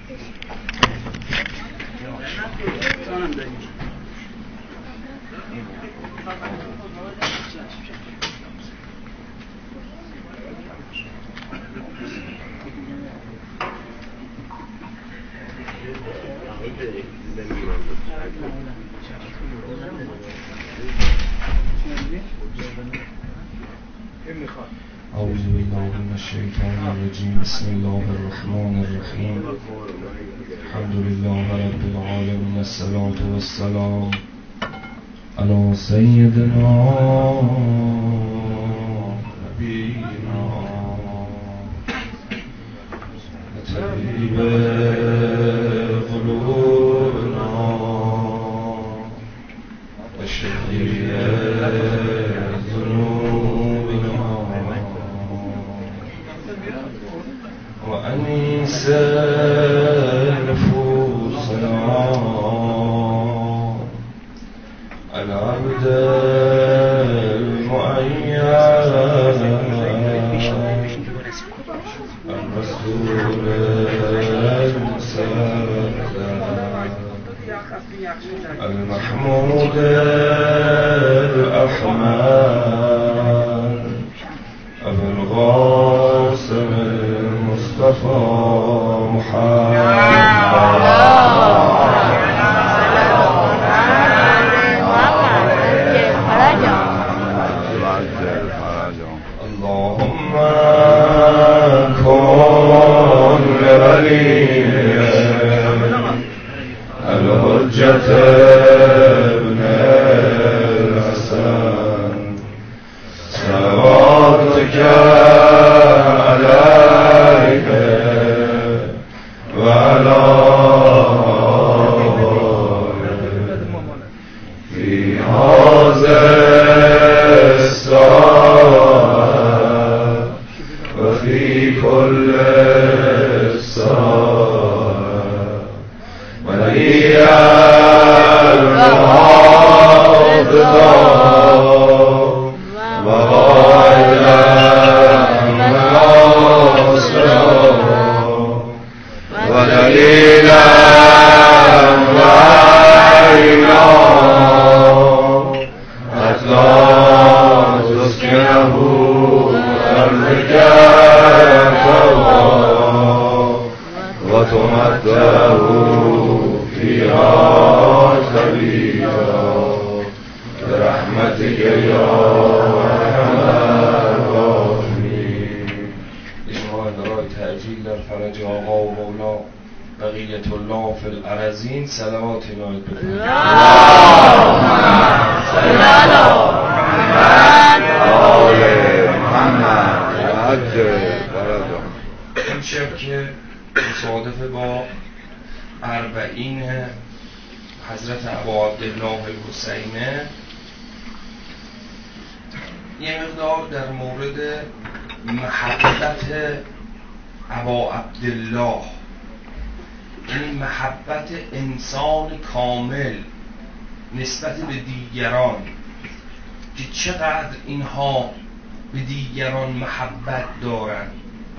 أعوذ بالله من الشيطان الرجيم بسم الله الرحمن الرحيم الحمد لله رب العالمين الصلاة والسلام على سيدنا نبينا طبيب قلوبنا وشفيع ذنوبنا وأنيس نفوسنا العبد المعين الرسول المسلم المحمود الأحمد أبو القاسم المصطفى محمد اللهم كن لولي الحجة ابن الحسن صلواتك عليك وعلى في هذا الساعة وفي كل الساعة وليا المحافظة وغاية ودليلا وعينا حتى تسكنه أرضك وتمتعه فيها خليلا برحمتك يا أرحم الراحمين. إشراء درای تعجیل در فرج آقا و مولا بقیت الله فی الارضین صلوات نایت بفرمایید. اللهم صل علی محمد آل محمد عجل فرجهم. امشب که مصادف با اربعین حضرت ابا عبدالله الحسینه یه مقدار در مورد محبت ابا عبدالله، یعنی محبت انسان کامل نسبت به دیگران، که چقدر اینها به دیگران محبت دارند،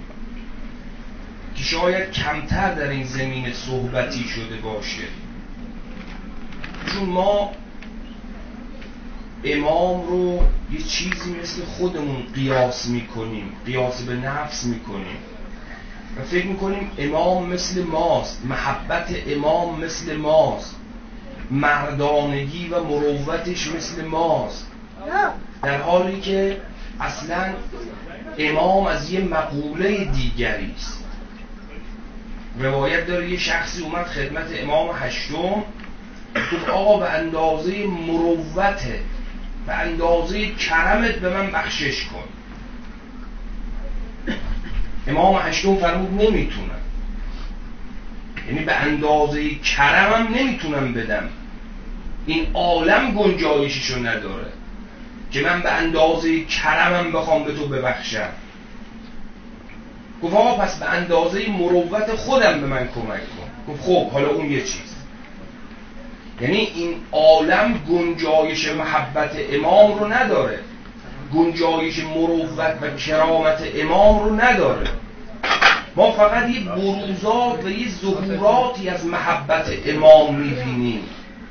که شاید کمتر در این زمین صحبتی شده باشه. چون ما امام رو یه چیزی مثل خودمون قیاس میکنیم، قیاس به نفس میکنیم و فکر میکنیم امام مثل ماست، محبت امام مثل ماست، مردانگی و مروتش مثل ماست، در حالی که اصلا امام از یه مقوله دیگری است. روایت داره یه شخصی اومد خدمت امام هشتم، گفت آقا به اندازه مروته، به اندازه کرمت به من بخشش کن. امام هشتم فرمود نمیتونم، یعنی به اندازه کرمم نمیتونم بدم، این عالم گنجایششو نداره که من به اندازه کرمم بخوام به تو ببخشم. گفت آقا پس به اندازه مروت خودم به من کمک کن. گفت خب حالا اون یه چیز، یعنی این عالم گنجایش محبت امام رو نداره، گنجایش مروت و کرامت امام رو نداره. ما فقط یه بروزات و یه ظهوراتی از محبت امام میبینیم.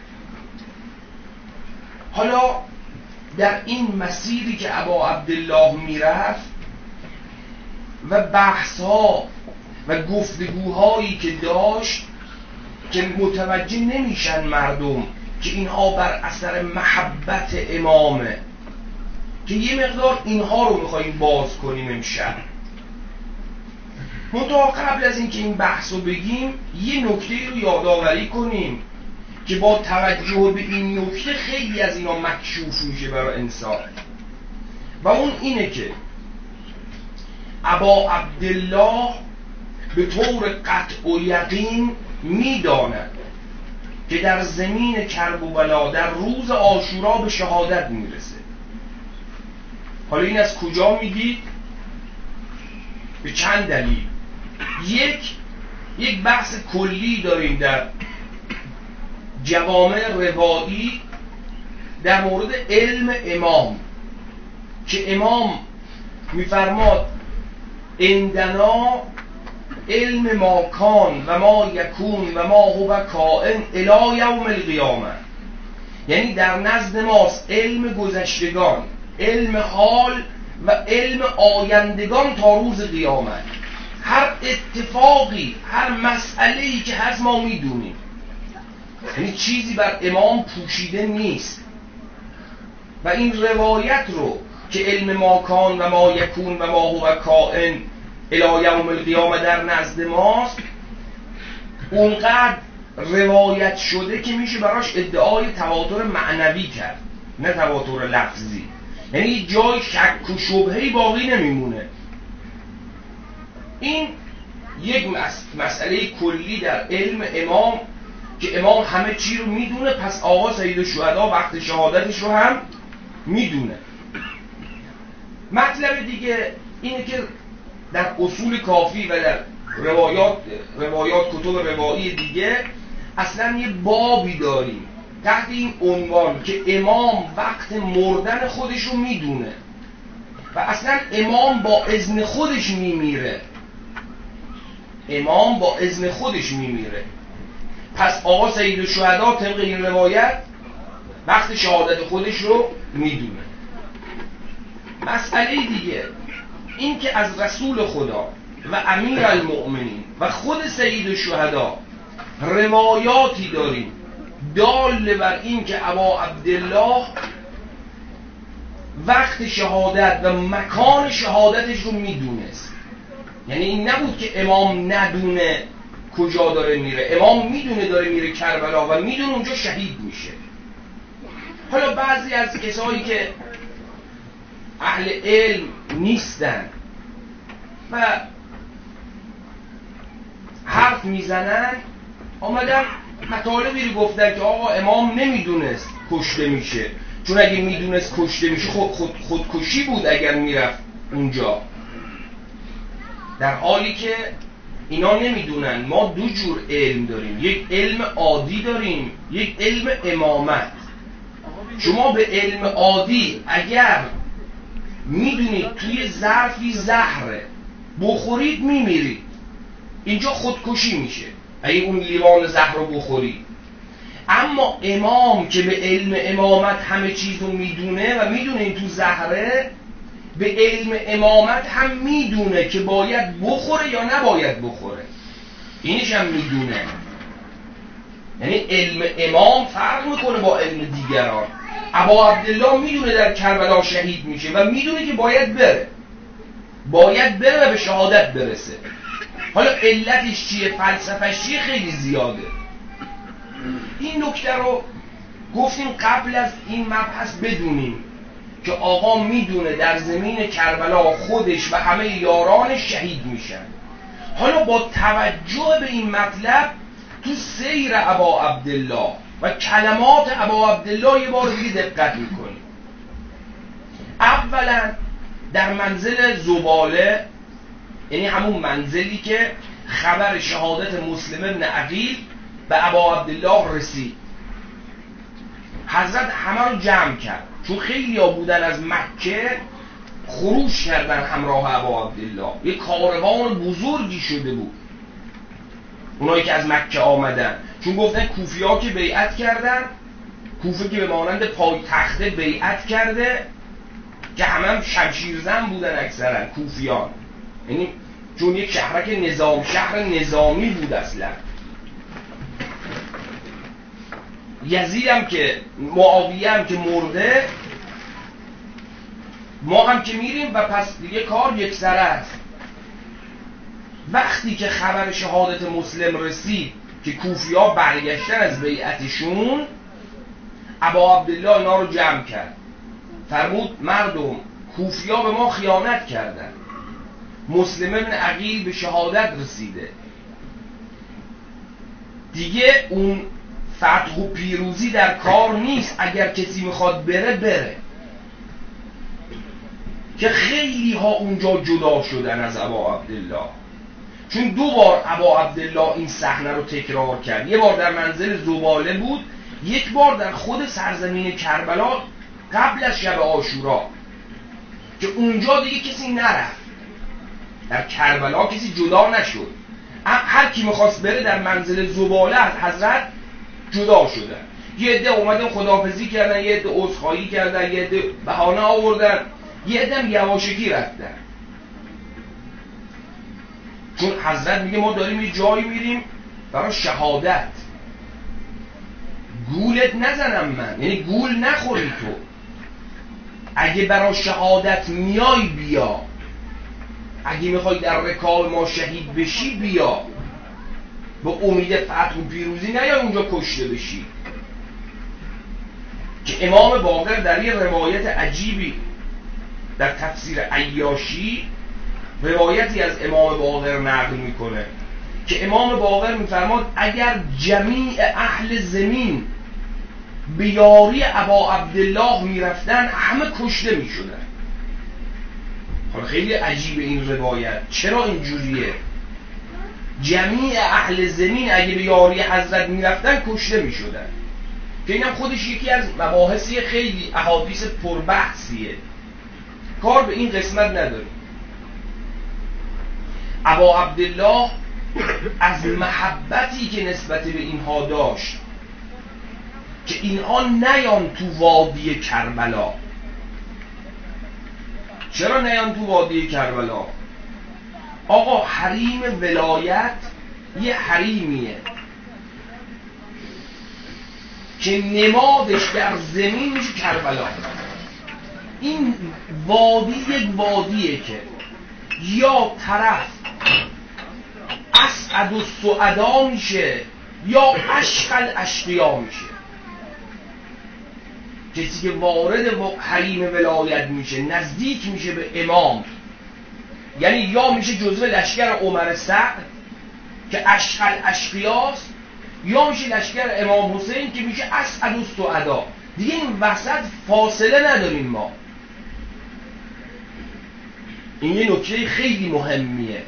حالا در این مسیری که ابا عبدالله میرفت و بحث‌ها و گفتگوهایی که داشت که متوجه نمیشن مردم که اینها بر اثر محبت امامه، که یه مقدار اینها رو میخواییم باز کنیم امشب. منتها قبل از اینکه این بحث رو بگیم یه نکته رو یادآوری کنیم که با توجه به این نکته خیلی از اینا مکشوف میشه برای انسان، و اون اینه که ابا عبدالله به طور قطع و یقین میداند که در زمین کربلا در روز عاشورا به شهادت میرسه. حالا این از کجا میگید؟ به چند دلیل. یک بحث کلی داریم در جوامع روایی در مورد علم امام که امام میفرماد عندنا علم ما کان و ما یکون و ما هو کائن الی یوم القیامه، یعنی در نزد ماست علم گذشتگان، علم حال و علم آیندگان تا روز قیامت. هر اتفاقی، هر مسئله‌ای که هست ما میدونیم، یعنی چیزی بر امام پوشیده نیست. و این روایت رو که علم ما کان و ما یکون و ما هو کائن الی یوم القیامه در نزد ماست، اونقدر روایت شده که میشه براش ادعای تواتر معنوی کرد، نه تواتر لفظی. یعنی جای شک و شبهه‌ای باقی نمیمونه. این یک مسئله کلی در علم امام که امام همه چی رو میدونه، پس آقا سید الشهدا وقت شهادتش رو هم میدونه. مطلب دیگه اینه که در اصول کافی و در روایات کتب روایی دیگه اصلا یه بابی داریم تحت این عنوان که امام وقت مردن خودش رو میدونه و اصلا امام با اذن خودش میمیره. امام با اذن خودش میمیره. پس آقا سید الشهدا طبق این روایت وقت شهادت خودش رو میدونه. مسئله دیگه این که از رسول خدا و امیر المؤمنین و خود سید الشهدا روایاتی داریم دال بر این که ابا عبدالله وقت شهادت و مکان شهادتش رو میدونست. یعنی این نبود که امام ندونه کجا داره میره، امام میدونه داره میره کربلا و میدونه اونجا شهید میشه. حالا بعضی از کسایی که اهل علم نیستن و حرف میزنن آمدن مطالبی رو گفتن که آقا امام نمیدونست کشته میشه، چون اگه میدونست کشته میشه خودکشی بود اگر میرفت اونجا. در حالی که اینا نمیدونن ما دو جور علم داریم، یک علم عادی داریم، یک علم امامت. شما به علم عادی اگر میدونید توی ظرفی زهره بخورید میمیرید، اینجا خودکشی میشه اگه اون لیوان زهر رو بخورید. اما امام که به علم امامت همه چیز رو میدونه و میدونه این تو زهره، به علم امامت هم میدونه که باید بخوره یا نباید بخوره، اینش هم میدونه. یعنی علم امام فرق میکنه با علم دیگران. ابا عبدالله میدونه در کربلا شهید میشه و میدونه که باید بره و به شهادت برسه. حالا علتش چیه، فلسفهش چیه، خیلی زیاده. این نکته رو گفتیم قبل از این مبحث بدونیم که آقا میدونه در زمین کربلا خودش و همه یارانش شهید میشن. حالا با توجه به این مطلب تو سیر ابا عبدالله و کلمات ابا عبدالله یه بار دیگه دقت میکنیم. اولا در منزل زباله، یعنی همون منزلی که خبر شهادت مسلم ابن عقیل به ابا عبدالله رسید، حضرت همه رو جمع کرد، چون خیلی ها بودن از مکه خروج کردن همراه ابا عبدالله. یه کاروان بزرگی شده بود اونایی که از مکه آمدن، چون گفتن کوفی‌ها که بیعت کردن، کوفه که به مانند پایتخته بیعت کرده که هم شمشیرزن بودن اکثرا کوفیان، یعنی چون یک شهرک نظام، شهر نظامی بود اصلا. یزید هم که معاویه هم که مرده، ما هم که میریم و پس دیگه کار یک سره است. وقتی که خبر شهادت مسلم رسید که کوفی‌ها برگشتن از بیعتشون، ابا عبدالله اینا رو جمع کرد، فرمود مردم کوفی‌ها به ما خیانت کردن، مسلم ابن عقیل به شهادت رسیده، دیگه اون فتح و پیروزی در کار نیست، اگر کسی میخواد بره بره. که خیلی ها اونجا جدا شدن از ابا عبدالله، چون 2 بار ابا عبدالله این صحنه رو تکرار کرد. یه بار در منزل زباله بود، یک بار در خود سرزمین کربلا قبل از شب عاشورا، که اونجا دیگه کسی نرفت، در کربلا کسی جدا نشد، هر کی میخواست بره در منزل زباله از حضرت جدا شدن. یه عده اومدن خداحافظی کردن، یه عده عذرخواهی کردن، یه عده بهانه آوردن، یه عده هم یواشکی رفتن. چون حضرت میگه ما داریم یه جایی میریم برای شهادت، گولت نزنم من، یعنی گول نخوری تو، اگه برای شهادت میای بیا، اگه میخوای در رکاب ما شهید بشی بیا، به امید فتح و پیروزی نیا اونجا کشته بشی. که امام باقر در یه روایت عجیبی در تفسیر عیاشی، روایتی از امام باقر نقل میکنه که امام باقر میفرماد اگر جمیع اهل زمین به یاری ابا عبدالله میرفتن همه کشته میشدن. حالا خیلی عجیبه این روایت، چرا اینجوریه؟ جمیع اهل زمین اگه به یاری حضرت میرفتن کشته میشدن، که اینم خودش یکی از مباحثی خیلی احادیث پربحثیه، کار به این قسمت نداره. ابا عبدالله از محبتی که نسبت به اینها داشت که اینها نیان تو وادی کربلا. چرا نیان تو وادی کربلا؟ آقا حریم ولایت یه حریمیه که نمادش در زمین میشه کربلا. این وادی یک وادیه که یا طرف اسعد السعدا میشه یا اشقى الاشقیا میشه. کسی که وارد حریم ولایت میشه، نزدیک میشه به امام، یعنی یا میشه جزو لشکر عمر سعد که اشقى الاشقیاست، یا میشه لشکر امام حسین که میشه اسعد السعدا. دیگه این وسط فاصله نداریم ما. این یه نکته خیلی مهمیه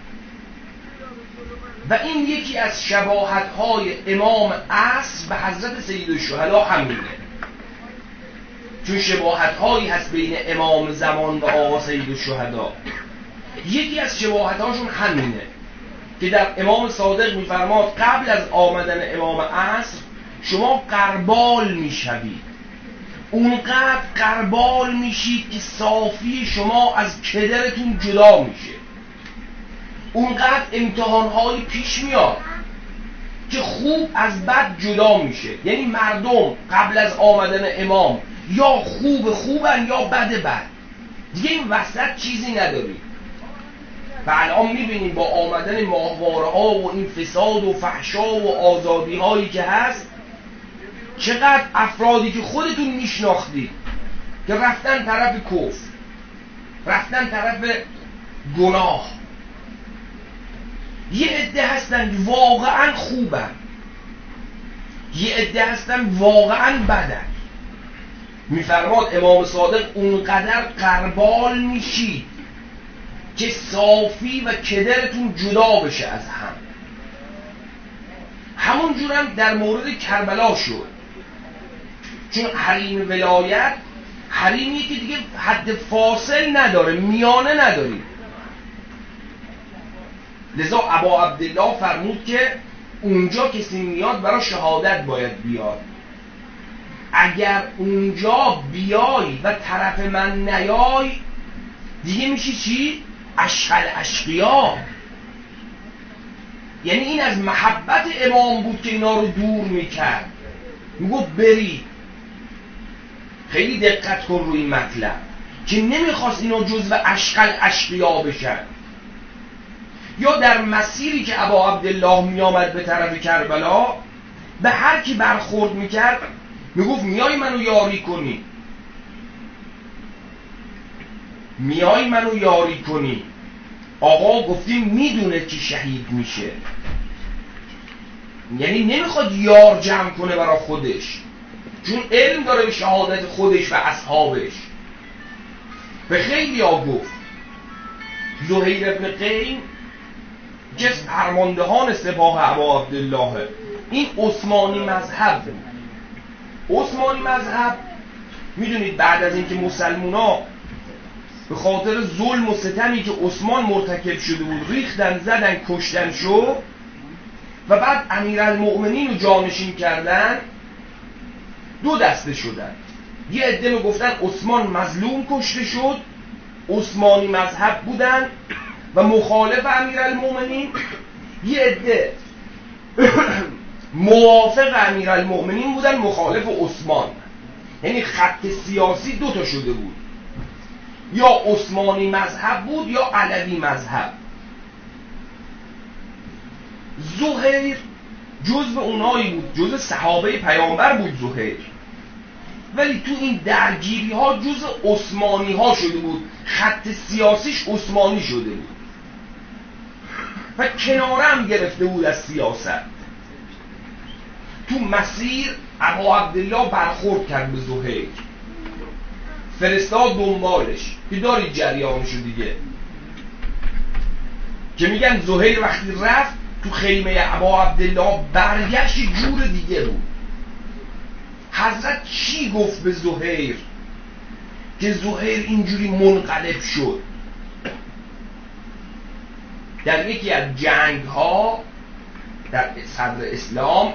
و این یکی از شباهت‌های امام عصر به حضرت سید الشهدا همینه، چون شباهت‌هایی هست بین امام زمان و آقا سید الشهدا. یکی از شباهت‌هاشون همینه که در امام صادق می‌فرماد قبل از آمدن امام عصر شما قربال میشوید، اونقدر قربال میشید که صافی شما از کدرتون جدا میشه، اونقدر امتحان‌های پیش میاد که خوب از بد جدا میشه. یعنی مردم قبل از آمدن امام یا خوبن یا بد، دیگه این وسط چیزی نداریم. و الان میبینیم با آمدن ماهواره‌ها و این فساد و فحشا و آزادی‌هایی که هست، چقدر افرادی که خودتون میشناختید که رفتن طرف کفر، رفتن طرف گناه. یه عده هستن واقعا خوبن، یه عده هستن واقعا بدن. میفرماد امام صادق اونقدر قربال میشید که صافی و کدرتون جدا بشه از هم. همون جورم در مورد کربلا شد، چون حریم ولایت حریمی که دیگه حد فاصل نداره، میانه نداری. لذا ابا عبدالله فرمود که اونجا کسی میاد برای شهادت باید بیاد. اگر اونجا بیای و طرف من نیای دیگه میشی چی؟ اشقل اشقیا. یعنی این از محبت امام بود که اینا رو دور میکرد، میگفت برید. خیلی دقت کن روی این مطلب که نمیخواست اینا جزو اشقل اشقیا بشن. یا در مسیری که ابا عبدالله میامد به طرف کربلا، به هر کی برخورد میکرد میگفت میای منو یاری کنی، میای منو یاری کنی. آقا گفتیم میدونه که شهید میشه، یعنی نمیخواد یار جمع کنه برای خودش، چون علم داره به شهادت خودش و اصحابش. به خیلی ها گفت زهیر ابن قین جز فرماندهان سپاه ابا عبدالله، این عثمانی مذهب بود. عثمانی مذهب میدونید بعد از اینکه مسلمونا به خاطر ظلم و ستمی که عثمان مرتکب شده بود ریختن، زدن، کشتن شد و بعد امیرالمؤمنین رو جانشین کردن، دو دسته شدن. یه عده میگفتن عثمان مظلوم کشته شد، عثمانی مذهب بودن و مخالف امیرالمؤمنین. یه عده موافق امیرالمؤمنین بودن، مخالف عثمان. یعنی خط سیاسی دو تا شده بود، یا عثمانی مذهب بود یا علوی مذهب. زهیر جزء اونایی بود، جزء صحابه پیامبر بود زهیر، ولی تو این درگیری ها جزء عثمانی ها شده بود، خط سیاسیش عثمانی شده بود و کناره هم گرفته بود از سیاست. تو مسیر ابا عبدالله برخورد کرد به زهیر، فرستاد دنبالش که دارید جریانشو دیگه، که میگن زهیر وقتی رفت تو خیمه ابا عبدالله برگشت جور دیگه بود. حضرت چی گفت به زهیر که زهیر اینجوری منقلب شد؟ در یکی از جنگ ها در صدر اسلام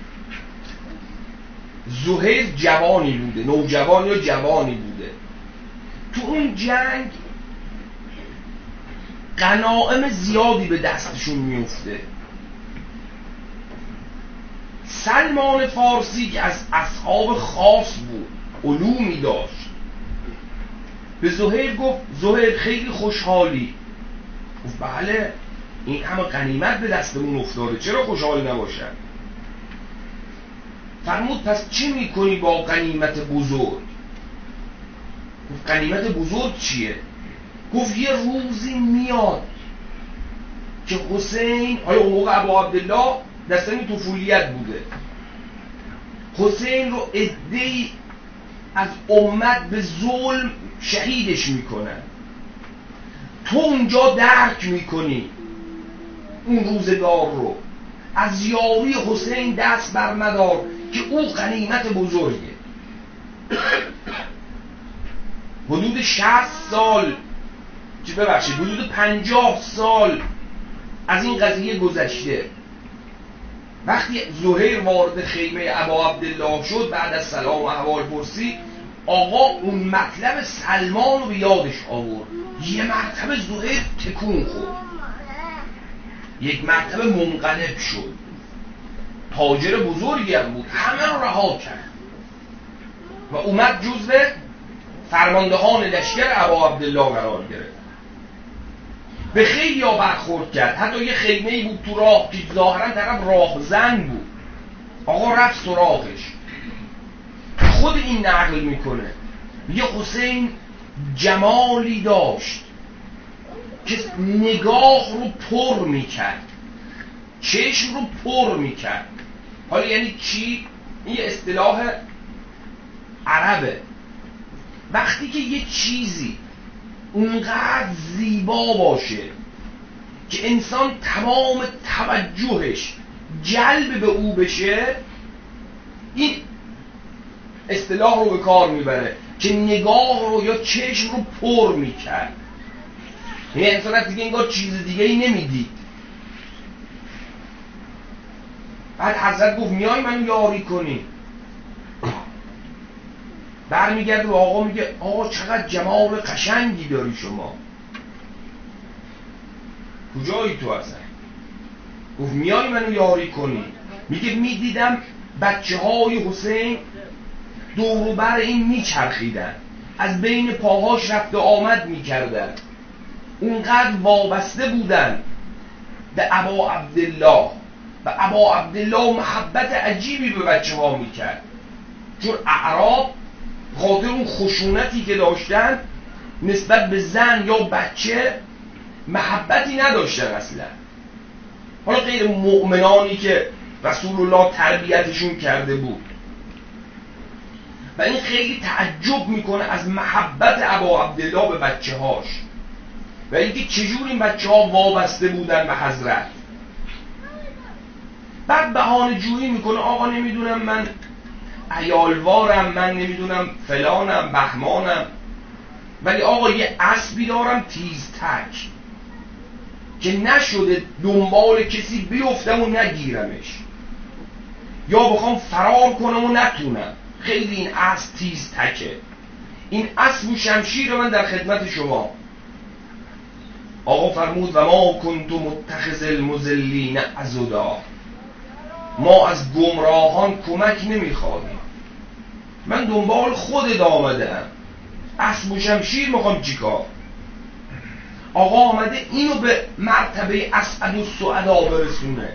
زهیر جوانی بوده، نوجوان یا جوانی بوده. تو اون جنگ غنائم زیادی به دستشون میفته. سلمان فارسی که از اصحاب خاص بود، علومی داشت، به زهیر گفت زهیر خیلی خوشحالی؟ گفت بله، این همه غنیمت به دستمون افتاده، چرا خوشحال نباشم؟ فرمود پس چی میکنی با غنیمت بزرگ؟ گفت غنیمت بزرگ چیه؟ گفت یه روزی میاد که حسین، حالا اون موقع ابا عبدالله دستانی طفولیت بوده، حسین رو عده‌ای از امت به ظلم شهیدش میکنن، تو اونجا درک میکنی اون روزگار رو، از یاری حسین دست بر مدار که او غنیمت بزرگه. حدود 60 سال چی ببخشید حدود 50 سال از این قضیه گذشته. وقتی زهیر وارد خیمه ابا عبدالله شد بعد از سلام و احوال پرسی، آقا اون مطلب سلمان رو به یادش آورد. یه مرتبه زهیر تکون خورد، یک مرتبه منقلب شد. تاجر بزرگی هم بود، همه رو رها کرد و اومد جزو فرماندهان لشکر ابا عبدالله قرار گرفت. به خیلی ها برخورد کرد، حتی یه خیمه‌ای بود تو راه که ظاهرا طرف راهزن بود، آقا رفت سراغش. خود این نقل میکنه یه حسین جمالی داشت که نگاه رو پر میکرد، چشم رو پر میکرد. حالا یعنی چی؟ این یه اصطلاح عربه. وقتی که یه چیزی اونقدر زیبا باشه که انسان تمام توجهش جلب به او بشه، این اصطلاح رو به کار میبره. که نگاه رو یا چشم رو پر میکرد. یعنی انسان دیگه انگار چیز دیگه ای نمیدید. بعد حضرت گفت میای منو یاری کنی. برمیگرده به آقا میگه آقا چقدر جمال قشنگی داری شما، کجایی تو اصلا؟ گفت میای منو یاری کنی. میگه میدیدم بچه های حسین دور و بر این میچرخیدن، از بین پاهاش رفت و آمد میکردن، اونقدر وابسته بودن به ابا عبدالله و ابا عبدالله محبت عجیبی به بچه ها میکرد، چون اعراب خاطر اون خشونتی که داشتن نسبت به زن یا بچه محبتی نداشتن اصلا. حالا غیر مؤمنانی که رسول الله تربیتشون کرده بود. و این خیلی تعجب میکنه از محبت ابا عبدالله به بچه هاش و اینکه چجور این بچه ها وابسته بودن به حضرت. بعد بهانه جویی میکنه آقا نمیدونم من عیالوارم، من نمیدونم فلانم بهمانم، ولی آقا یه اسبی دارم تیز تک که نشده دنبال کسی بیفتم و نگیرمش یا بخوام فرار کنم و نتونم. خیلی این اسب تیز تکه، این اسب و شمشیر من در خدمت شما. آقا فرمود و ما کنت متخذ المضلین عضدا، ما از گمراهان کمک نمیخواهیم، من دنبال خودت آمدم، اسب و شمشیر میخوام چیکار؟ آقا آمده اینو به مرتبه اسعد السعدا برسونه.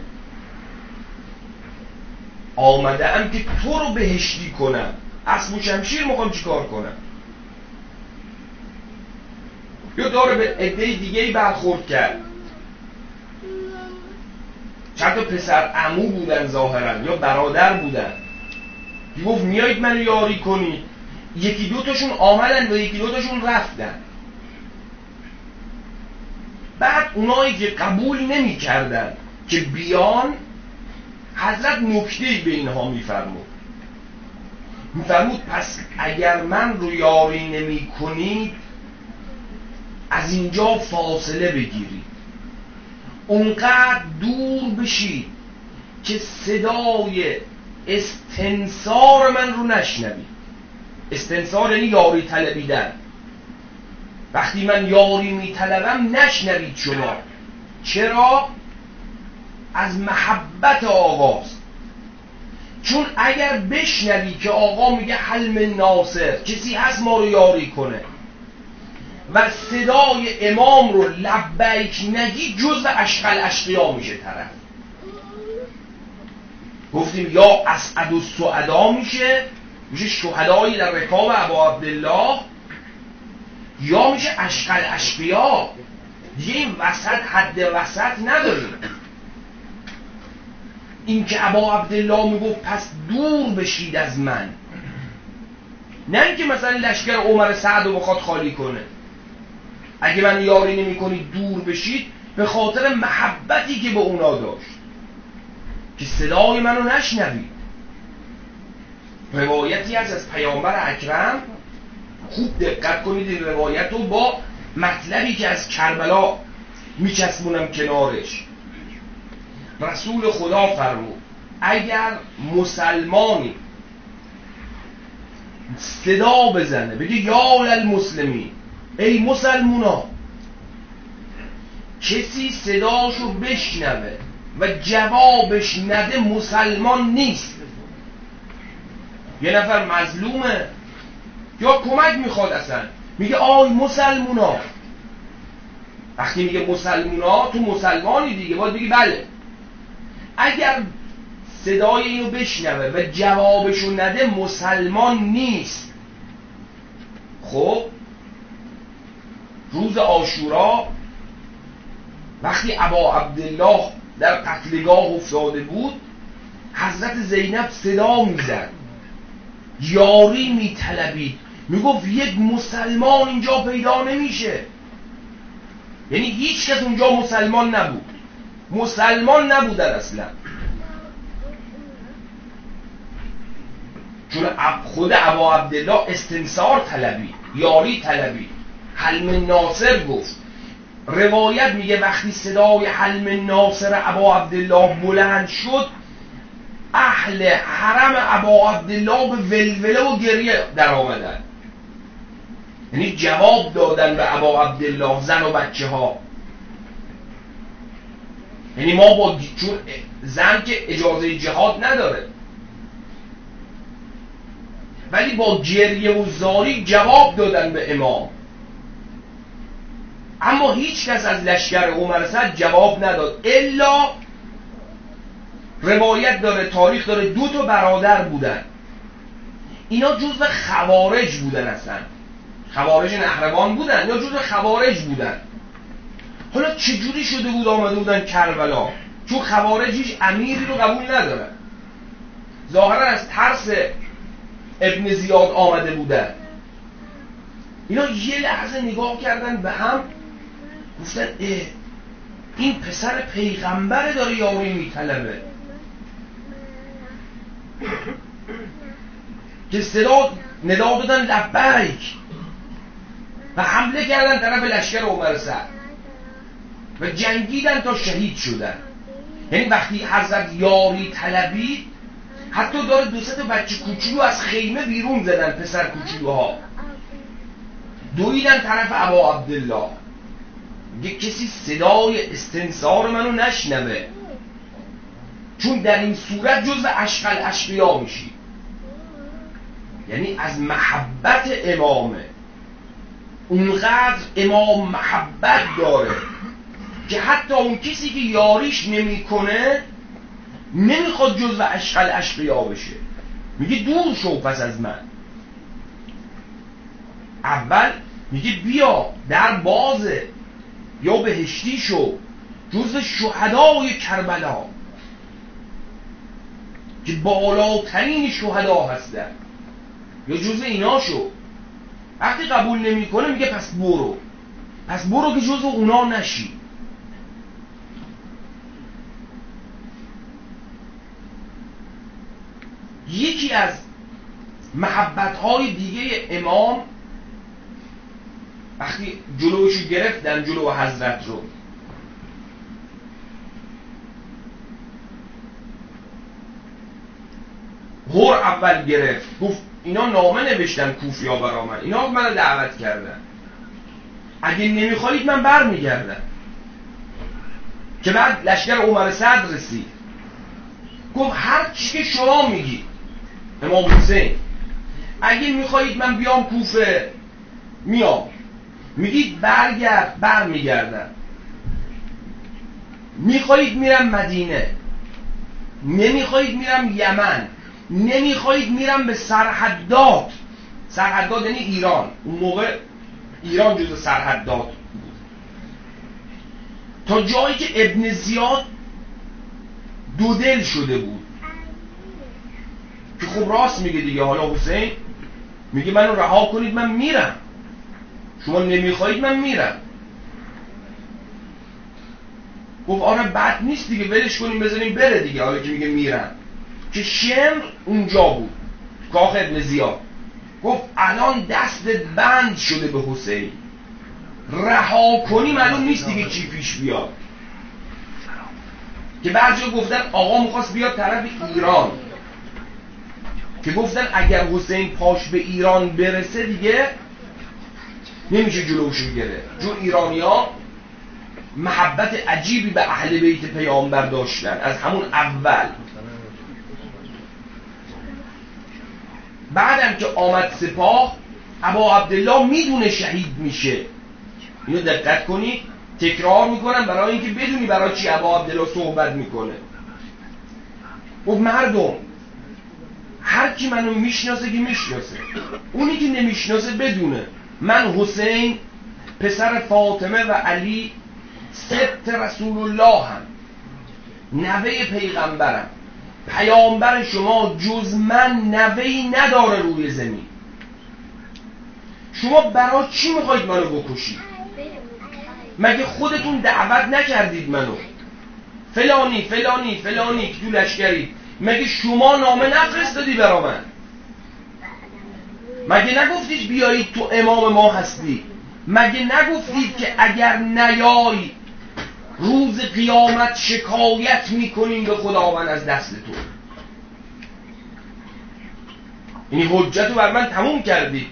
آمده ام که تو رو بهشتی کنم، اسب و شمشیر میخوام چیکار کنم؟ یا داره به عده دیگه‌ای برخورد کرد، چند تا پسر عمو بودن ظاهرا یا برادر بودن، گفت میایید منو یاری کنید. یکی دو تاشون آمدن و یکی دو تاشون رفتن. بعد اونایی که قبول نمی کردن که بیان، حضرت نکته‌ای به اینها میفرمود پس اگر من رو یاری نمی کنید از اینجا فاصله بگیرید، اونقدر دور بشید که صدای استنصار من رو نشنوید. استنصار یعنی یاری طلبیدن. وقتی من یاری میطلبم نشنوید شما. چرا؟ از محبت آقاست. چون اگر بشنوی که آقا میگه حل من ناصر، کسی هست ما رو یاری کنه، و صدای امام رو لبیک نگی، جزو اشقل اشقیا میشه طرف. گفتیم یا اسعد السعدا میشه شهدایی در رکاب ابا عبدالله، یا میشه اشقل اشقیا. دیگه این وسط حد وسط نداریم. این که ابا عبدالله میگفت پس دور بشید از من، نه اینکه مثلا لشکر عمر سعد رو بخواد خالی کنه. اگه من یاری نمی کنید دور بشید، به خاطر محبتی که به اونا داشت که صدای منو نشنوید. روایتی از پیامبر اکرم، خوب دقت کنید این روایت رو با مطلبی که از کربلا میچسبونم کنارش. رسول خدا فرمود اگر مسلمانی صدا بزنه بگه یا للمسلمین، ای مسلمونا، کسی صداشو بشنوه و جوابش نده مسلمان نیست. یه نفر مظلومه یا کمک میخواد، اصلا میگه آی مسلمونا. وقتی میگه مسلمونا تو مسلمانی دیگه، باید بگی بله. اگر صدای اینو بشنوه و جوابشو نده مسلمان نیست. خب روز عاشورا وقتی ابا عبدالله در قتلگاه افتاده بود، حضرت زینب صدا میزد، یاری میطلبید، میگفت یک مسلمان اینجا پیدا نمیشه. یعنی هیچ کس اونجا مسلمان نبود، مسلمان نبودن اصلا. چون خود ابا عبدالله استنصار طلبی، یاری طلبی، حلم ناصر گفت. روایت میگه وقتی صدای حلم ناصر ابا عبدالله بلند شد، اهل حرم ابا عبدالله به ولوله و گریه در آمدن، یعنی جواب دادن به ابا عبدالله، زن و بچه ها. یعنی ما با چون زن که اجازه جهاد نداره، ولی با گریه و زاری جواب دادن به امام. اما هیچ کس از لشکر عمر سعد جواب نداد، الا روایت داره، تاریخ داره، 2 تا برادر بودن، اینا جزو خوارج بودن، اصلا خوارج نهروان بودن یا جزو خوارج بودن. حالا چجوری شده بود آمده بودن کربلا؟ چون خوارج هیچ امیری رو قبول ندارن، ظاهرا از ترس ابن زیاد آمده بودن. اینا یه لحظه نگاه کردن به هم، گفتن این پسر پیغمبر داره یاری میطلبه، که ندا دادن لبیک و حمله کردن طرف لشکر عمر سعد و جنگیدن تا شهید شدن. یعنی وقتی حضرت یاری طلبید، حتی داره 2-3 تا بچه کوچولو از خیمه بیرون زدن، پسر کوچولوها دویدن طرف ابا عبدالله. میگه کسی صدای استنصار منو نشنوه، چون در این صورت جزو اشقل اشقیا میشی. یعنی از محبت امامه، اونقدر امام محبت داره که حتی اون کسی که یاریش نمیکنه نمیخواد جزو اشقل اشقیا بشه، میگه دور شو پس از من. اول میگه بیا در بازه، یا بهشتی شو، جزو شهدای کربلا که بالاترین شهدا هستن، یا جزو اینا شو. وقتی قبول نمیکنه میگه پس برو که جزو اونا نشی. یکی از محبت‌های دیگه امام، وقتی جلوشو گرفتن، جلو حضرت رو، هور اول گرفت، گفت اینا نامه نوشتن کوفیا برا من، اینا منو دعوت کردن، اگه نمیخواید من بر میگردم. که بعد لشکر عمر سعد رسید، گفت هر چی که شما میگی امام حسین، اگه میخواید من بیام کوفه میام، میگید برگرد بر میگردم، میخواید میرم مدینه، نمیخواید میرم یمن، نمیخواید میرم به سرحدات یعنی ایران. اون موقع ایران جزو سرحدات بود، تا جایی که ابن زیاد دو دل شده بود که خب راست میگه دیگه. حالا حسین میگه منو رها کنید من میرم، شما نمیخواید من میرم. گفت آره بد نیست دیگه، ولش کنیم بذاریم بره دیگه، حالا که میگه میرم. که شمر اونجا بود، کاخ ابن زیاد. گفت الان دستت بند شده به حسین، رها کنی معلوم نیست دیگه چی پیش بیاد. که بعضی گفتن آقا میخواست بیاد طرف ایران، که گفتن اگر حسین پاش به ایران برسه دیگه نمیشه جلوشو گرفت، چون ایرانی‌ها محبت عجیبی به اهل بیت پیامبر داشتن از همون اول. بعدم که آمد سپاه، ابا عبدالله میدونه شهید میشه. اینو دقت کنید، تکرار میکنم برای اینکه بدونی برای چی ابا عبدالله صحبت میکنه. گفت مردم هر کی منو میشناسه که میشناسه، اونی که نمیشناسه بدونه من حسین پسر فاطمه و علی سبط رسول الله هم، نوه پیغمبرم. پیامبر شما جز من نوهی نداره روی زمین. شما برای چی میخواید منو بکشید؟ مگه خودتون دعوت نکردید منو؟ فلانی فلانی فلانی که تو لشکری، مگه شما نامه نفرستادی برا من؟ مگه نگفتید بیایید تو امام ما هستی؟ مگه نگفتید که اگر نیای روز قیامت شکایت میکنیم به خداوند از دست تو؟ این حجت رو بر من تموم کردید.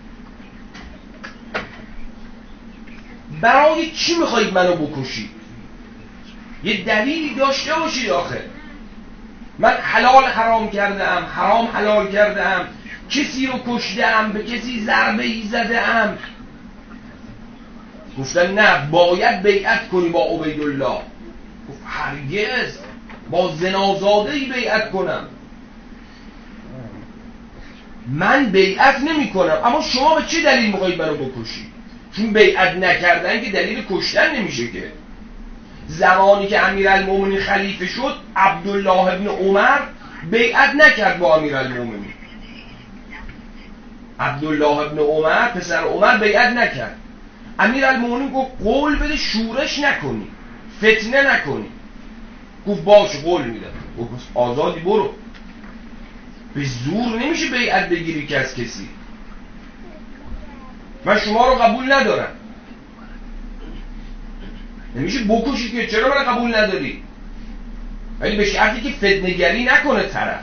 برای چی میخواید منو بکشید؟ یه دلیلی داشته باشید. آخه من حلال حرام کرده ام، حرام حلال کرده ام، کسی رو کشته ام، به کسی ضربه ای زده ام. گفتن نه باید بیعت کنی با عبیدالله. گفت هرگز با زنازاده ای بیعت کنم؟ من بیعت نمی کنم. اما شما به چه دلیل میخواید منو بکشید؟ چون بیعت نکردن که دلیل کشتن نمیشه که. زمانی که امیرالمومنین خلیفه شد عبدالله ابن عمر بیعت نکرد با امیرالمومنین. عبدالله ابن عمر پسر عمر بیعت نکرد. امیرالمومنین گفت قول بده شورش نکنی، فتنه نکنی. گفت باشه قول میدم. گفت آزادی برو. به زور نمیشه بیعت بگیری که از کسی. من شما رو قبول ندارم. نمیشه بکشید که چرا من قبول نداری؟ ولی به شرطی که فتنه‌گری نکنه طرف.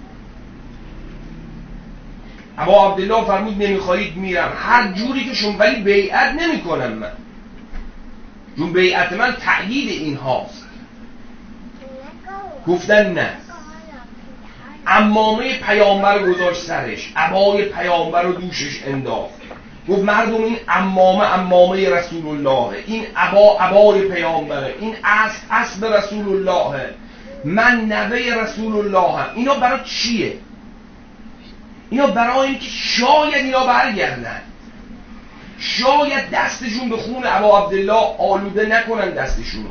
ابا عبدالله فرمود نمیخواهید میرم هر جوری که شما، ولی بیعت نمی کنم من، چون بیعت من تأیید این هاست. گفتن نه. عمامه پیامبر گذاشت سرش، عبای پیامبر رو دوشش انداخت. گفت مردم این عمامه رسول الله، این عبای پیامبره، این اسب رسول الله، من نوه رسول الله هم. اینا برای چیه؟ اینا برای اینکه شاید اینا برگردن، شاید دستشون به خون ابا عبدالله آلوده نکنن دستشونو.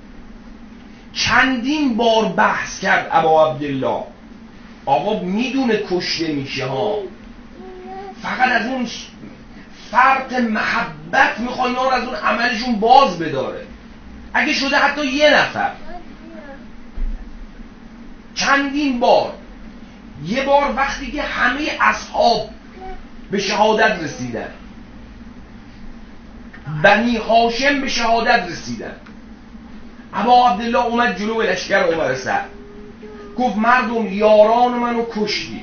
چندین بار بحث کرد ابا عبدالله آقا میدونه کشته میشه ها، فقط از اون فرط محبت میخوای اینا رو از اون عملشون باز بداره، اگه شده حتی یه نفر. چندین بار. یه بار وقتی که همه اصحاب به شهادت رسیدن، بنی هاشم به شهادت رسیدن، ابا عبدالله اومد جلو لشکر عمر سعد گفت مردم یاران منو کشتید،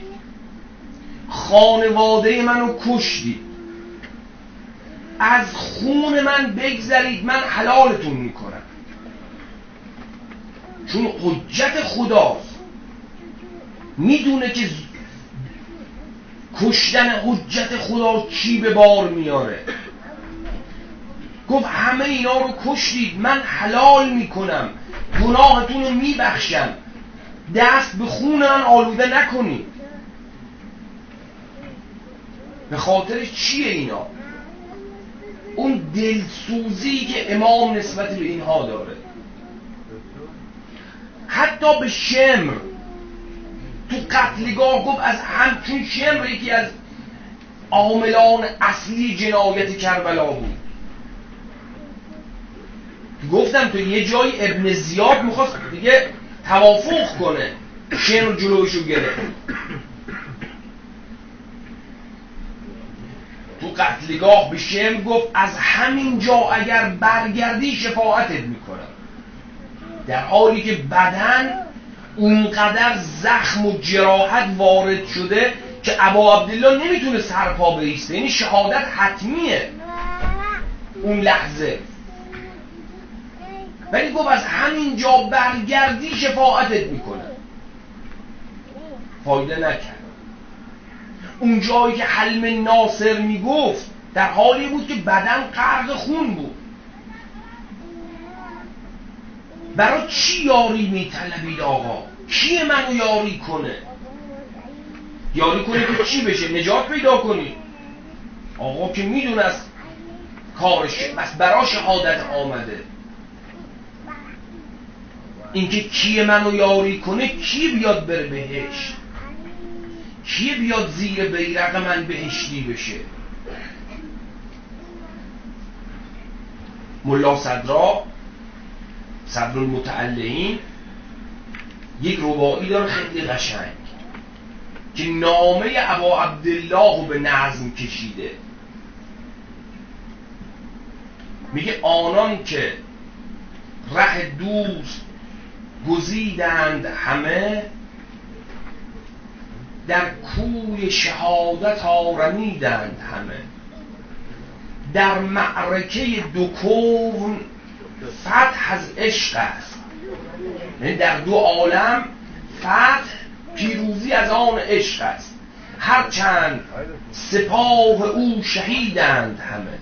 خانواده منو کشتید، از خون من بگذرید، من حلالتون میکنم. چون حجت خداست، میدونه که کشتن حجت خدا چی به بار میاره. گفت همه اینا رو کشتید، من حلال میکنم، گناهتون رو میبخشم، دست به خون من آلوده نکنید. به خاطر چیه اینا؟ اون دلسوزی که امام نسبت به اینها داره. حتی به شمر تو قتلگاه گفت از چون شمر یکی از عاملان اصلی جنایت کربلا بود. گفتم تو یه جای ابن زیاد میخواست دیگه توافق کنه، شمر جلوشو گرفت. تو قتلگاه به شمر گفت از همین جا اگر برگردی شفاعتت میکنم، در حالی که بدن اونقدر زخم و جراحت وارد شده که ابا عبدالله نمیتونه سرپا بایسته، یعنی شهادت حتمیه اون لحظه. ولی گفت از همین جا برگردی شفاعتت میکنم. فایده نکرد. اون جایی که حلم ناصر میگفت در حالی بود که بدن غرق خون بود. برای چی یاری میطلبید آقا؟ کی منو یاری کنه؟ یاری کنه که چی بشه؟ نجات پیدا کنی. آقا که میدونه از کارش، بس برای شهادت آمده. اینکه کی منو یاری کنه، کی بیاد بره بهشت، کی بیاد زیر بیرق من بهشتی بشه. ملا صدر المتعلقین یک رباعی داره خیلی قشنگ. که نامه ابا عبدالله رو به نظم کشیده. میگه آنان که ره دوست گزیدند همه، در کوی شهادت آرمیدند همه. در معرکه دو کون فتح از عشق است، یعنی در دو عالم فتح پیروزی از آن عشق است. هرچند سپاه او شهیدند همه،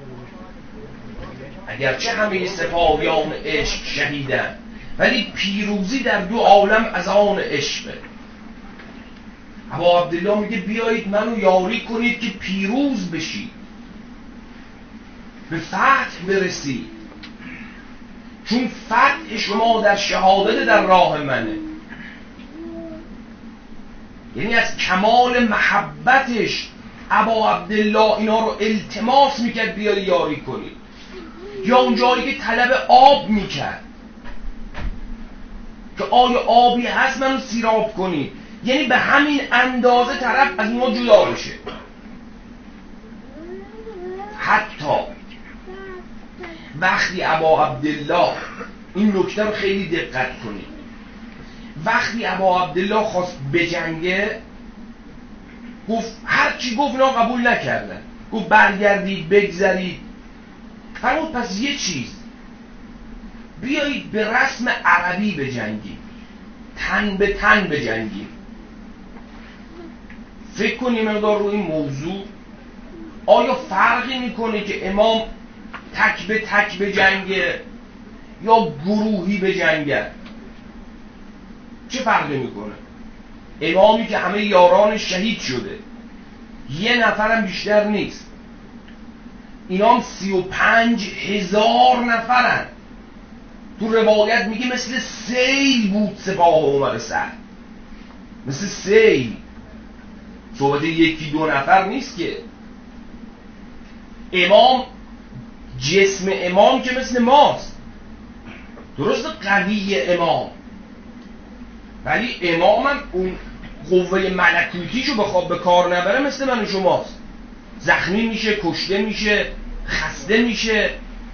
اگرچه همه سپاهیان عشق شهیدند ولی پیروزی در دو عالم از آن عشقه. ابا عبدالله میگه بیایید منو یاری کنید که پیروز بشید، به فتح برسید، چون فتح شما در شهادت در راه منه. یعنی از کمال محبتش ابا عبدالله اینا رو التماس میکرد بیاد یاری کنید. یا اون جایی که طلب آب میکرد که آیا آبی هست منو سیراب کنید، یعنی به همین اندازه طرف از اونا جدا بشه. حتی وقتی ابا عبدالله، این نکته رو خیلی دقت کنید، وقتی ابا عبدالله خواست بجنگه گفت هرچی گفت اینا قبول نکردن، گفت برگردید بگذرید. فرمود پس یه چیز، بیایید به رسم عربی بجنگیم، تن به تن بجنگیم. فکر کنیم مقدار رو این موضوع آیا فرقی میکنه که امام تک به تک بجنگه یا گروهی بجنگه؟ چه فرقی میکنه؟ امامی که همه یاران شهید شده، یه نفرم بیشتر نیست، اینام 35,000 نفرن. تو روایت میگه مثل سیل بود سپاه عمر سعد، مثل سیل. صحبت یکی دو نفر نیست که. امام، جسم امام که مثل ماست، درست قوی امام، ولی امام هم اون قوه ملکوتیشو بخواد به کار نبره مثل من و شماست، زخمی میشه، کشته میشه، خسته میشه.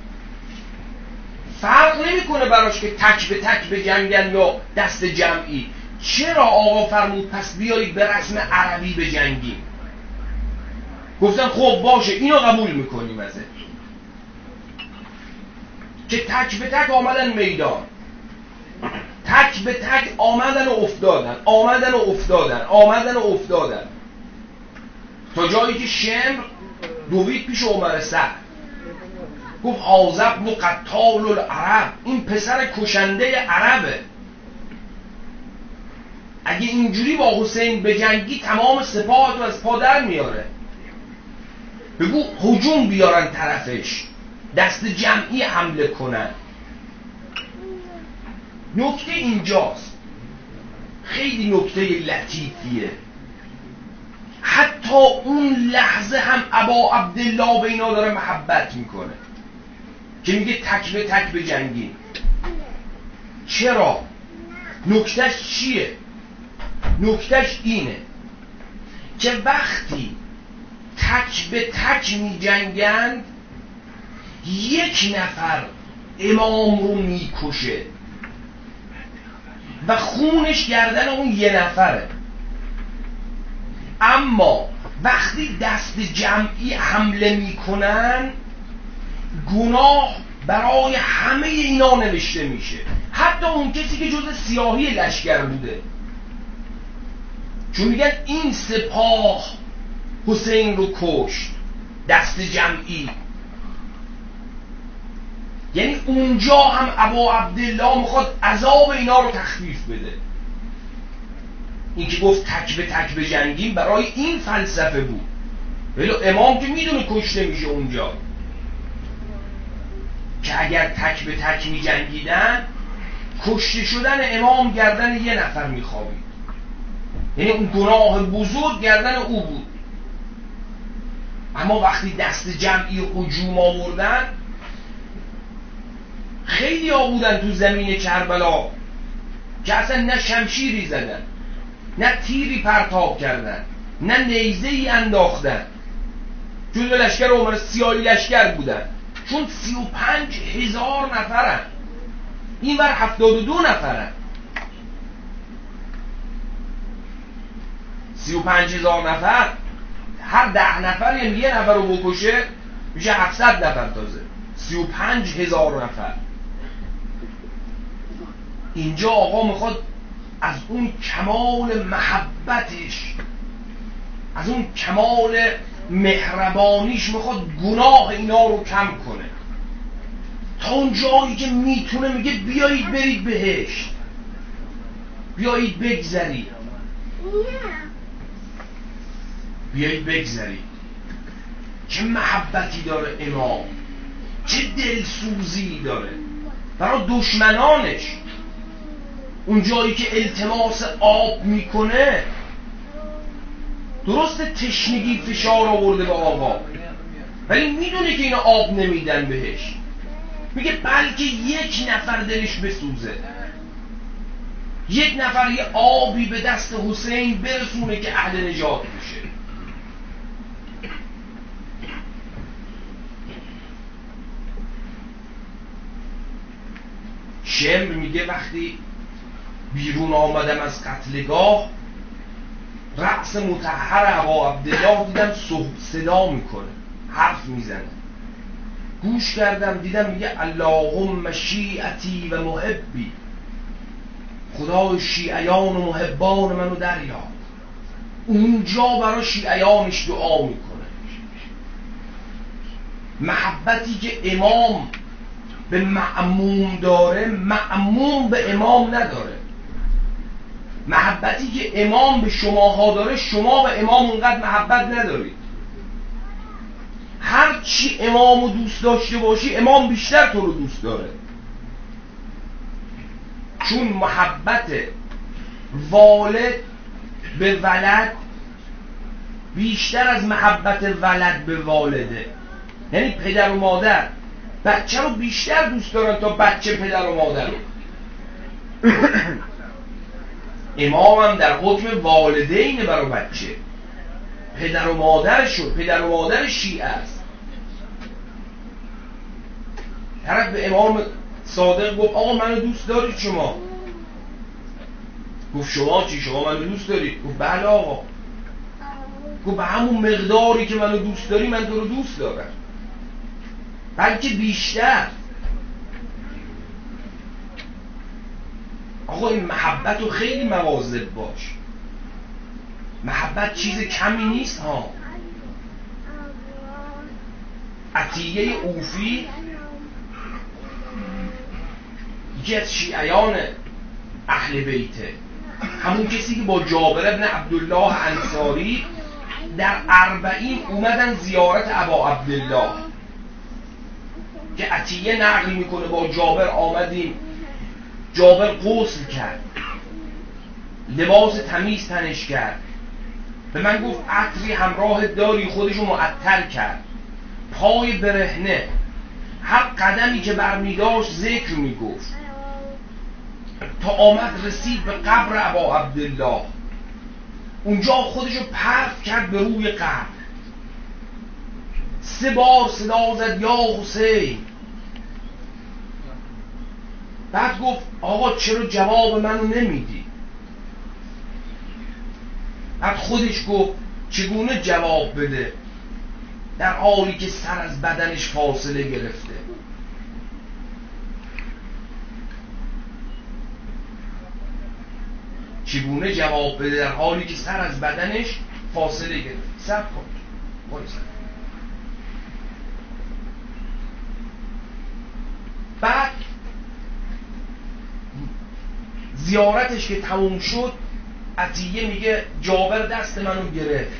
فرق نمیکنه براش که تک به تک بجنگن یا دست جمعی. چرا آقا فرمود پس بیایید به رسم عربی بجنگیم؟ گفتن خب باشه اینو قبول میکنیم ازت، که تک به تک آمدن میدان، تک به تک آمدن و افتادن، آمدن و افتادن، آمدن و افتادن، تا جایی که شمر دوید پیش عمر سعد گفت حاذا ابن قتال العرب، این پسر کشنده عربه، اگه اینجوری با حسین بجنگی تمام سپاه رو از پا در میاره، بگو هجوم بیارن طرفش، دست جمعی حمله کنن. نکته اینجاست، خیلی نکته لطیفیه. حتی اون لحظه هم ابا عبدالله به اینا داره محبت میکنه که میگه تک به تک بجنگیم. چرا؟ نکتهش چیه؟ نکتهش اینه که وقتی تک به تک میجنگند یک نفر امام رو میکشه و خونش گردن اون یه نفره، اما وقتی دست جمعی حمله میکنن گناه برای همه اینا نوشته میشه، حتی اون کسی که جز سیاهی لشکر بوده، چون میگن این سپاه حسین رو کشت، دست جمعی. یعنی اونجا هم ابا عبدالله میخواد عذاب اینا رو تخفیف بده. این که گفت تک به تک بجنگیم برای این فلسفه بود، ولی امام که میدونه کشته میشه اونجا، که اگر تک به تک میجنگیدن کشته شدن امام گردن یه نفر میخوابید، یعنی اون گناه بزرگ گردن او بود. اما وقتی دست جمعی هجوم آوردن، خیلی ها بودن تو زمین کربلا که اصلا نه شمشیری زدن نه تیری پرتاب کردن، نه نیزه ای انداختن. جزو لشکر عمر سیاهی لشکر بودن، چون 35,000 نفرن، این بر 72 نفرن. 35,000 نفر، هر 10 نفر یعنی یه نفر رو بکشه میشه 700 نفر تازه. 35,000 نفر. اینجا آقا میخواد از اون کمال محبتش، از اون کمال مهربانیش میخواد گناه اینا رو کم کنه، تا اون جایی که میتونه میگه بیایید برید بهشت، بیایید بگذرید، بیایید بگذرید. چه محبتی داره امام، چه دلسوزی داره برای دشمنانش. اون جایی که التماس آب میکنه، درسته تشنگی فشار آورده به آقا، ولی میدونه که اینا آب نمیدن بهش، میگه بلکه یک نفر دلش بسوزه، یک نفر یه آبی به دست حسین برسونه که اهل نجات بشه. شمر میگه وقتی بیرون آمدم از قتلگاه، رأس مطهر ابا عبدالله دیدم صدا میکنه، حرف میزنه. گوش کردم دیدم میگه اللهم شیعتی و محبی، خدای شیعیان و محبان منو دریاب. اونجا برای شیعیانش دعا میکنه. محبتی که امام به مأموم داره، مأموم به امام نداره. محبتی که امام به شماها داره، شما به امام اونقدر محبت ندارید. هر چی امامو دوست داشته باشی، امام بیشتر تو رو دوست داره. چون محبت والد به ولد بیشتر از محبت ولد به والده. یعنی پدر و مادر بچه رو بیشتر دوست دارن تا بچه پدر و مادر رو. امام هم در حکم والدینه برای بچه، پدر و مادرشون، پدر و مادر شیعه است. طرف به امام صادق گفت آقا منو دوست دارید شما؟ گفت شما چی؟ شما منو دوست دارید؟ گفت بله آقا. گفت به همون مقداری که منو دوست داری من تو رو دوست دارم، بلکه بیشتر. آقا این محبت رو خیلی مواظب باش. محبت چیز کمی نیست ها. عطیه اوفی یکی از شیعیان اهل بیته، همون کسی که با جابر ابن عبدالله انصاری در 40 اومدن زیارت ابا عبدالله، که عطیه نقل میکنه با جابر آمدیم، جابر غسل کرد، لباس تمیز تنش کرد، به من گفت عطری همراه داری؟ خودشو معطر کرد، پای برهنه، هر قدمی که برمیداشت ذکر میگفت، تا آمد رسید به قبر ابا عبدالله. اونجا خودشو پرت کرد به روی قبر، 3 بار صدا زد یا حسین. بعد گفت آقا چرا جواب منو نمیدی؟ بعد خودش گفت چگونه جواب بده در حالی که سر از بدنش فاصله گرفته؟ چگونه جواب بده در حالی که سر از بدنش فاصله گرفته؟ صبر کن، وایسا. بعد زیارتش که تموم شد، عطیه میگه جابر دست منو گرفت،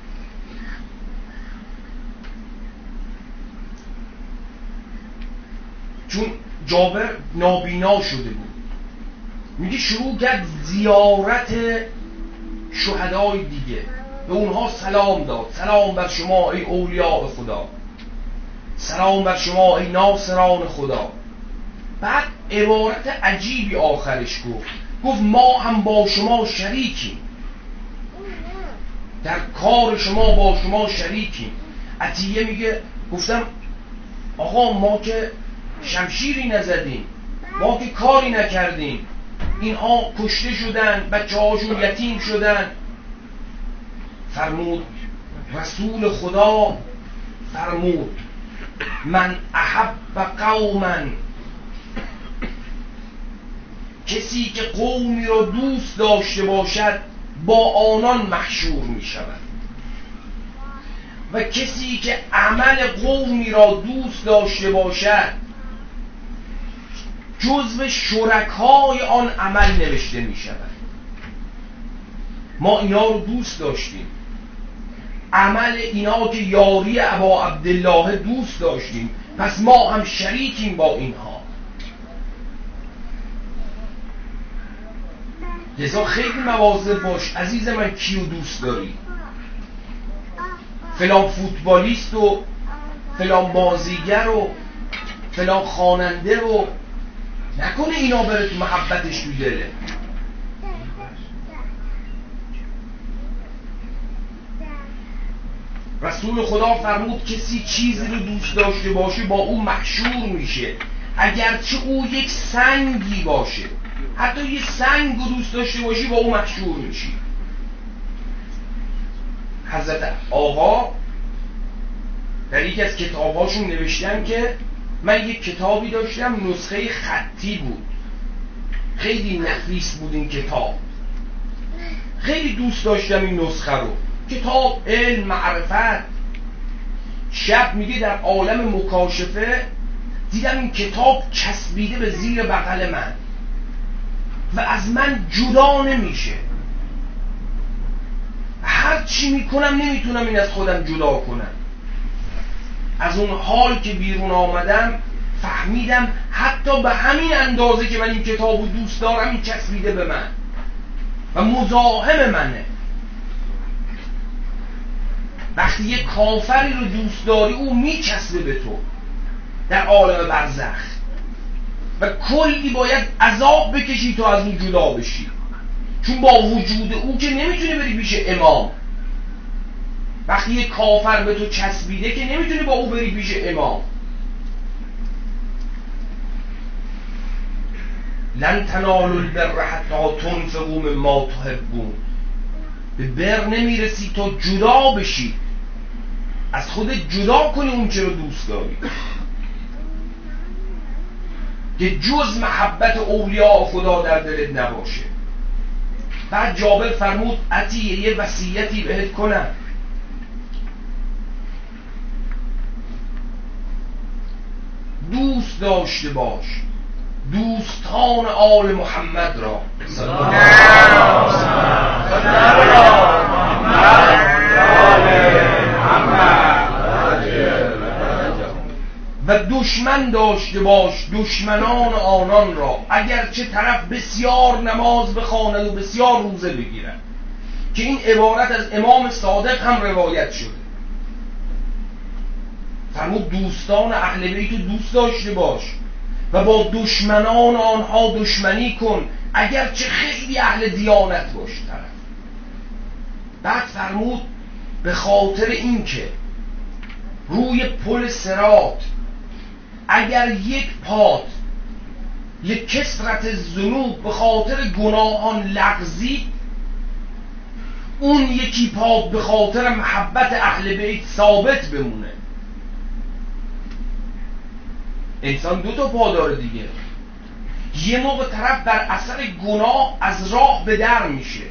چون جابر نابینا شده بود. میگه شروع کرد زیارت شهدای دیگه، به اونها سلام داد، سلام بر شما ای اولیاء خدا، سلام بر شما ای ناصران خدا. بعد عبارت عجیبی آخرش گفت ما هم با شما شریکیم. در کار شما با شما شریکیم. عطیه میگه گفتم آقا ما که شمشیری نزدیم، ما که کاری نکردیم، اینها کشته شدن، بچه هاشون یتیم شدن. فرمود رسول خدا فرمود من احب قوما، کسی که قومی را دوست داشته باشد با آنان محشور می شود و کسی که عمل قومی را دوست داشته باشد جزو شرکای آن عمل نوشته می شود. ما اینا رو دوست داشتیم، عمل اینا که یاری ابا عبدالله دوست داشتیم، پس ما هم شریکیم با اینها. لذا خیلی مواظب باش عزیز من کیو دوست داری. فلان فوتبالیست و فلان بازیگر و فلان خواننده و نکنه اینا بره تو محبتش تو دله. رسول خدا فرمود کسی چیزی رو دوست داشته باشه با او محشور میشه، اگرچه او یک سنگی باشه. حتی یه سنگ رو دوست داشته باشی با او محشور میشی. حضرت آقا در یکی از کتاباشون نوشتن که من یک کتابی داشتم نسخه خطی بود، خیلی نفیس بود این کتاب، خیلی دوست داشتم این نسخه رو. کتاب علم معرفت. شب میگه در عالم مکاشفه دیدم این کتاب چسبیده به زیر بغل من و از من جدا نمیشه. هر چی میکنم نمیتونم این از خودم جدا کنم. از اون حال که بیرون آمدم فهمیدم حتی به همین اندازه که من این کتابو دوست دارم این چسبیده به من و مزاحم منه. وقتی یک کافری رو دوست داری او میچسبه به تو در عالم برزخ و کلی باید عذاب بکشی تا از اون جدا بشی، چون با وجود او که نمیتونی بری پیش امام. وقتی یک کافر به تو چسبیده که نمیتونی با او بری پیش امام. لن تنالوا البر حتی تنفقوا مما تحبون. به بر نمیرسی تا جدا بشی، از خودت جدا کنی اون چه رو دوست داری که جز محبت اولیاء خدا در دلت نباشه. بعد جابر فرمود عطیه یه وصیتی بهت کنم، دوست داشته باش دوستان آل محمد را صلی الله علیه و دشمن داشته باش دشمنان آنان را، اگرچه طرف بسیار نماز بخواند و بسیار روزه بگیرد. که این عبارت از امام صادق هم روایت شده. فرمود دوستان اهل بیت دوست داشته باش و با دشمنان آنها دشمنی کن، اگرچه خیلی اهل دیانت باشه طرف. بعد فرمود به خاطر اینکه روی پل صراط اگر یک پات لکثرت الذنوب به خاطر گناهان لغزید، اون یکی پات به خاطر محبت اهل بیت ثابت بمونه. انسان دو تا پا داره دیگه. یه موقع طرف در اثر گناه از راه به در میشه.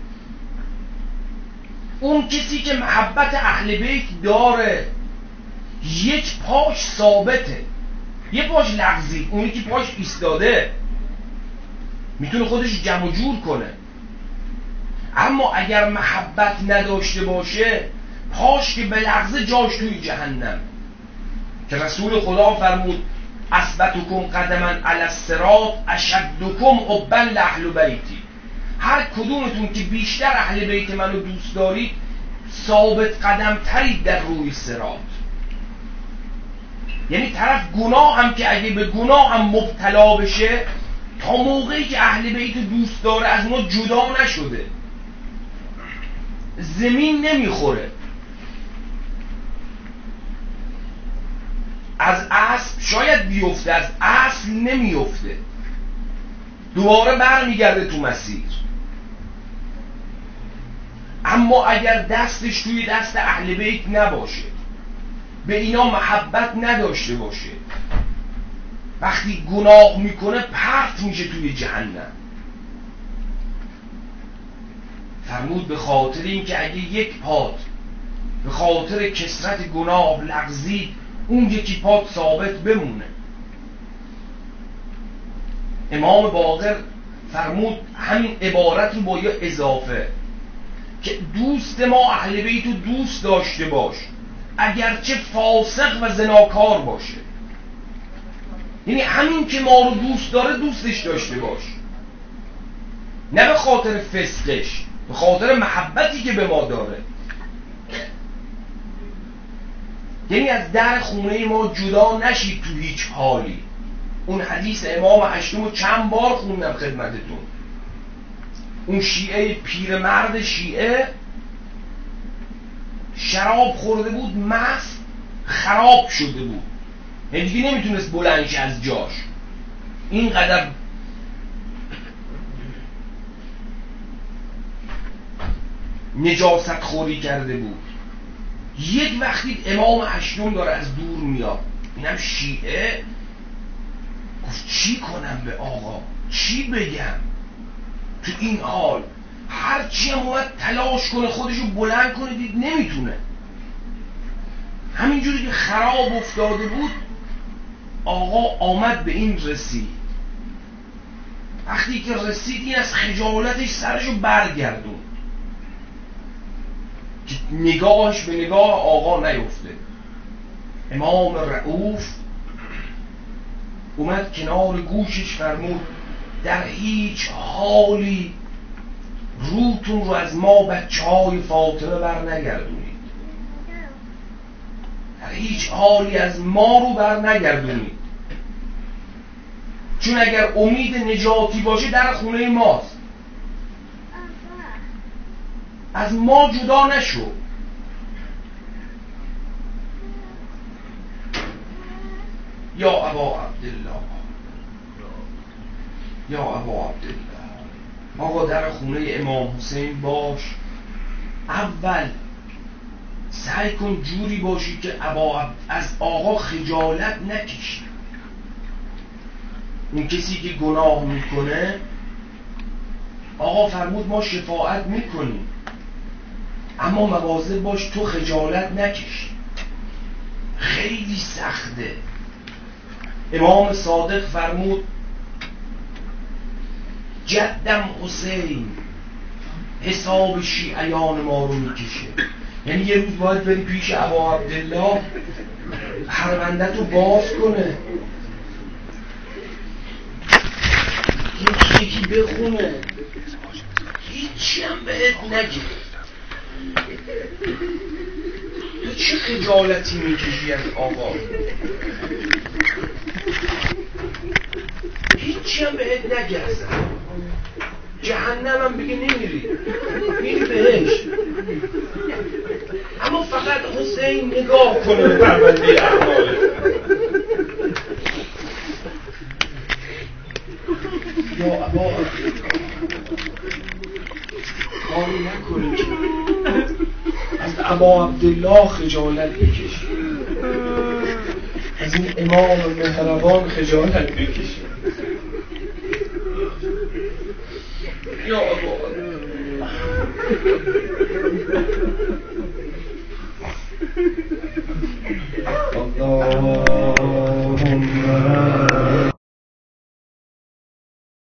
اون کسی که محبت اهل بیت داره یک پاش ثابته، یه پاش لغزید، اونی که پاش ایستاده میتونه خودش جمع جور کنه. اما اگر محبت نداشته باشه پاش که به لغزه جاش توی جهنم. که رسول خدا فرمود اثبتکم قدما علی الصراط اشدکم حبا لاهل بیتی. هر کدومتون که بیشتر اهل بیت منو دوست دارید ثابت قدم ترید در روی صراط. یعنی طرف گناه هم که اگه به گناه هم مبتلا بشه تا موقعی که اهل بیت دوست داره از اونا جدا نشده. زمین نمیخوره، از اصل شاید بیفته، از اصل نمیفته، دوباره برمیگرده تو مسیر. اما اگر دستش توی دست اهل بیت نباشه، به اینا محبت نداشته باشه، وقتی گناه میکنه پرت میشه توی جهنم. فرمود به خاطر این که اگه یک پات به خاطر کثرت گناه لغزید، اون یکی پات ثابت بمونه. امام باقر فرمود همین عبارت رو با یه اضافه که دوست ما اهل بیت رو دوست داشته باش، اگرچه فاسق و زناکار باشه. یعنی همین که ما رو دوست داره دوستش داشته باش، نه به خاطر فسقش، به خاطر محبتی که به ما داره. یعنی از در خونه ما جدا نشید تو هیچ حالی. اون حدیث امام هشتم رو چند بار خوندم خدمتتون. اون شیعه پیرمرد شیعه شراب خورده بود، مست خراب شده بود، یعنی دیگه نمیتونست بلند شه از جاش، اینقدر نجاست خوری کرده بود. یک وقتی امام هشتم داره از دور میاد، اینم شیعه، گفت چی کنم به آقا، چی بگم تو این حال؟ هرچی هم باید تلاش کنه خودشو بلند کنه، دید نمیتونه. همینجوری که خراب افتاده بود، آقا آمد به این رسید. وقتی که رسید این از خجالتش سرشو برگردون که نگاهش به نگاه آقا نیفته. امام رؤوف اومد کنار گوشش فرمود در هیچ حالی روتون رو از ما بچه های فاطمه بر نگردونید، در هیچ حالی از ما رو بر نگردونید، چون اگر امید نجاتی باشه در خونه ماست، از ما جدا نشو. یا ابا عبدالله، یا ابا عبدالله، آقا در خونه امام حسین باش، اول سعی کن جوری باشی که از آقا خجالت نکشی. اون کسی که گناه میکنه آقا فرمود ما شفاعت میکنیم، اما مواظب باش تو خجالت نکشی، خیلی سخته. امام صادق فرمود جدم حسین حساب شیعیان ما رو میکشه. یعنی یه روز باید بری پیش ابا عبدالله پروندت رو باز کنه، یکی بخونه، هیچی هم بهت نگه. تو چه خجالتی میکشی از آقا؟ هیچی هم بهت نگه، جهنم هم بگه نمیری، میری بهش. اما فقط حسین نگاه کنه به پرونده اعمال. یا ابا کاری نکنی که از ابا عبدالله خجالت بکشی، از این امام مهربان خجالت بکشی. یا ابا اللهم